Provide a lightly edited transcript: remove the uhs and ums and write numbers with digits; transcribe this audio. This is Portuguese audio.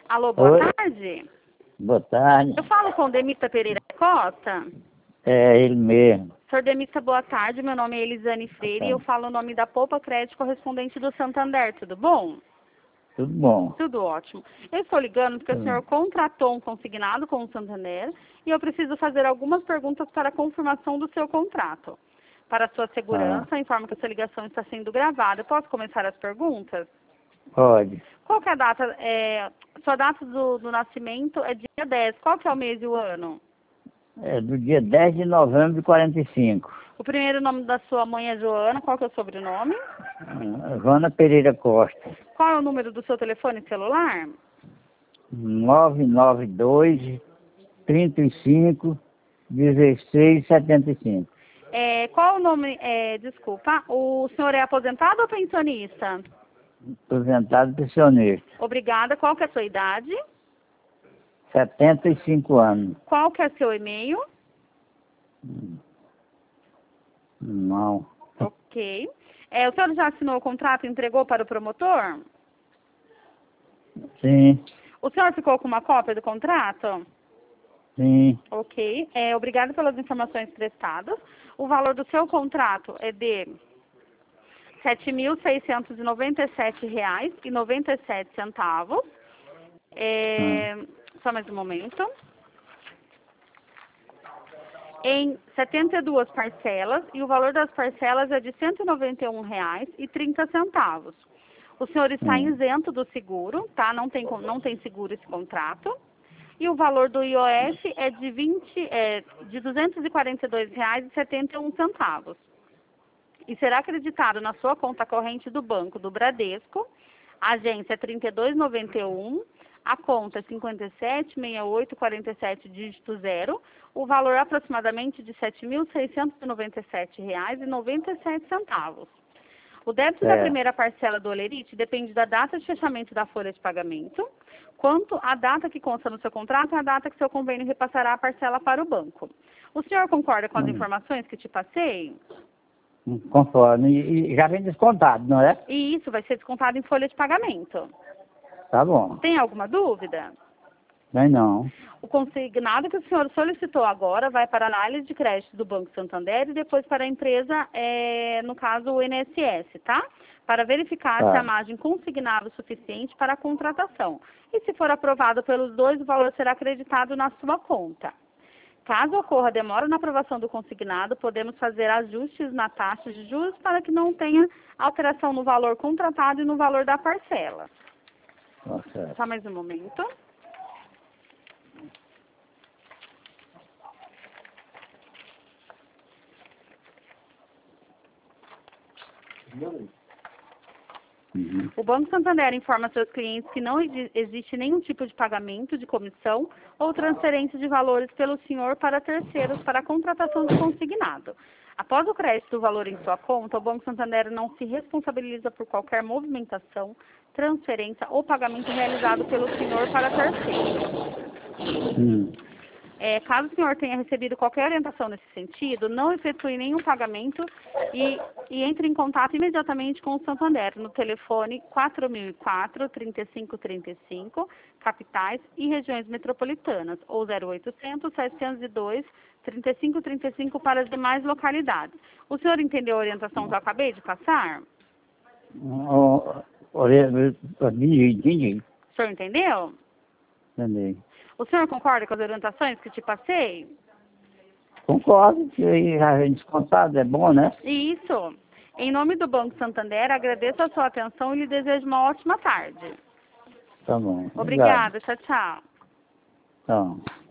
Alô, boa Oi, tarde. boa tarde. Eu falo com o Demita Pereira Costa. É ele mesmo. Senhor Demita, boa tarde. Meu nome é Elisane Freire e eu falo o nome da Poupa Crédito correspondente do Santander. Tudo bom? Tudo bom. Tudo ótimo. Eu estou ligando porque o Tudo senhor bem. contratou um consignado com o Santander e eu preciso fazer algumas perguntas para a confirmação do seu contrato. Para a sua Ah, segurança, informo que essa ligação está sendo gravada. Posso começar as perguntas? pode. Qual que é a data? Sua data do nascimento é dia 10. Qual que é o mês e o ano? É do dia 10 de novembro de 45. O primeiro nome da sua mãe é Joana. Qual que é o sobrenome? Joana Pereira Costa. Qual é o número do seu telefone celular? 992 35 16 75. Qual o nome? Desculpa. O senhor é aposentado ou pensionista? Aposentado pensionista. Obrigada. Qual que é a sua idade? 75 anos. Qual que é seu e-mail? Não. Ok. O senhor já assinou o contrato e entregou para o promotor? Sim, O senhor ficou com uma cópia do contrato? sim. Ok. Obrigada pelas informações prestadas. O valor do seu contrato é de R$ 7.697,97. Ah, Só mais um momento. Em 72 parcelas, e o valor das parcelas é de R$ 191,30. O senhor está sim. isento do seguro, tá? Não tem seguro esse contrato. E o valor do IOF é de R$ 242,71. E será acreditado na sua conta corrente do Banco do Bradesco, a agência é 3291, a conta é 576847, dígito 0, o valor aproximadamente de R$ 7.697,97. O débito da Certo. primeira parcela do Olerite depende da data de fechamento da folha de pagamento, quanto a data que consta no seu contrato é a data que seu convênio repassará a parcela para o banco. O senhor concorda com as informações que te passei? Conforme. E já vem descontado, não é? E isso vai ser descontado em folha de pagamento. Tá bom. Tem alguma dúvida? Vem não. O consignado que o senhor solicitou agora vai para a análise de crédito do Banco Santander e depois para a empresa, no caso o INSS, tá? Para verificar se a Tá. margem consignada é suficiente para a contratação. E se for aprovado pelos dois, o valor será acreditado na sua conta. Caso ocorra demora na aprovação do consignado, podemos fazer ajustes na taxa de juros para que não tenha alteração no valor contratado e no valor da parcela. Tá certo. Só mais um momento. Uhum. O Banco Santander informa seus clientes que não existe nenhum tipo de pagamento de comissão ou transferência de valores pelo senhor para terceiros para a contratação de consignado. Após o crédito do valor em sua conta, o Banco Santander não se responsabiliza por qualquer movimentação, transferência ou pagamento realizado pelo senhor para terceiros. Caso o senhor tenha recebido qualquer orientação nesse sentido, não efetue nenhum pagamento e entre em contato imediatamente com o Santander no telefone 4004-3535, capitais e regiões metropolitanas, ou 0800-702-3535 para as demais localidades. O senhor entendeu a orientação que eu acabei de passar? Entendi. O senhor entendeu? Entendi. O senhor concorda com as orientações que te passei? Concordo que aí já vem descontado, é bom, né? Isso. Em nome do Banco Santander, agradeço a sua atenção e lhe desejo uma ótima tarde. Tá bom. Obrigado. Obrigada. Tchau, tchau. Então.